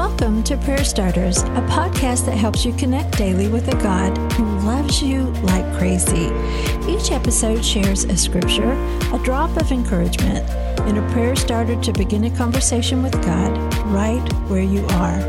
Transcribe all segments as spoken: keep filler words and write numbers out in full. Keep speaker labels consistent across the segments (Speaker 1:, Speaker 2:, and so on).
Speaker 1: Welcome to Prayer Starters, a podcast that helps you connect daily with a God who loves you like crazy. Each episode shares a scripture, a drop of encouragement, and a prayer starter to begin a conversation with God right where you are.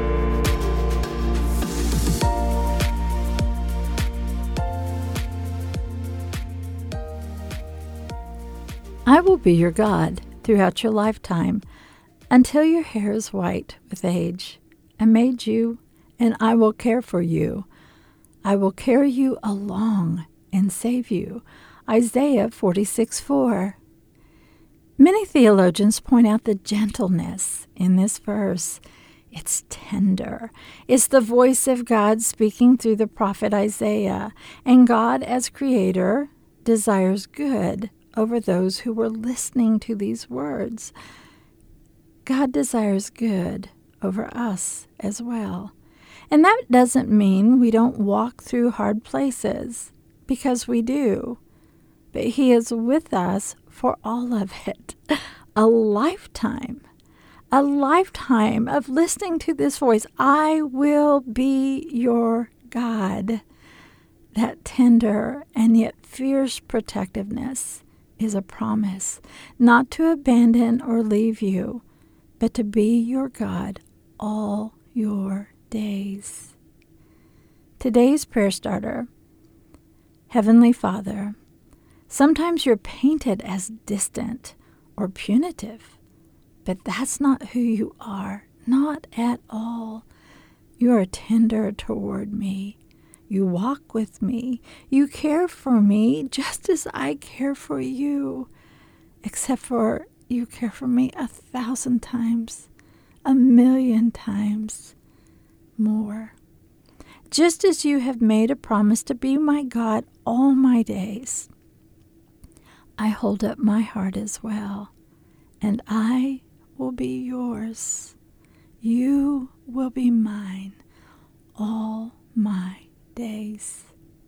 Speaker 1: I will be your God throughout your lifetime, until your hair is white with age. I made you, and I will care for you. I will carry you along and save you. Isaiah forty-six four. Many theologians point out the gentleness in this verse. It's tender. It's the voice of God speaking through the prophet Isaiah. And God, as creator, desires good over those who were listening to these words. God desires good over us as well. And that doesn't mean we don't walk through hard places, because we do. But He is with us for all of it. A lifetime. A lifetime of listening to this voice. I will be your God. That tender and yet fierce protectiveness is a promise not to abandon or leave you, but to be your God all your days. Today's prayer starter. Heavenly Father, sometimes you're painted as distant or punitive, but that's not who you are, not at all. You are tender toward me. You walk with me. You care for me just as I care for you, except for you care for me a thousand times, a million times more. Just as you have made a promise to be my God all my days, I hold up my heart as well, and I will be yours. You will be mine all my days.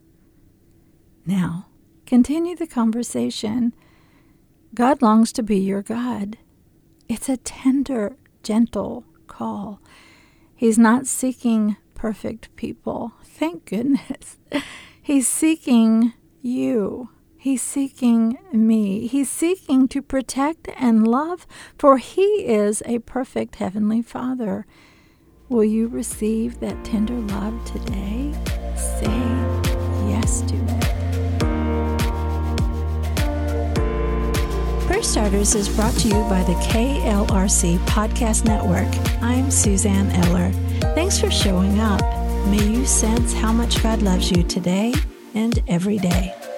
Speaker 1: Now, continue the conversation. God longs to be your God. It's a tender, gentle call. He's not seeking perfect people. Thank goodness. He's seeking you. He's seeking me. He's seeking to protect and love, for He is a perfect Heavenly Father. Will you receive that tender love today? Say yes to it. Prayer Starters is brought to you by the K L R C Podcast Network. I'm Suzanne Eller. Thanks for showing up. May you sense how much God loves you today and every day.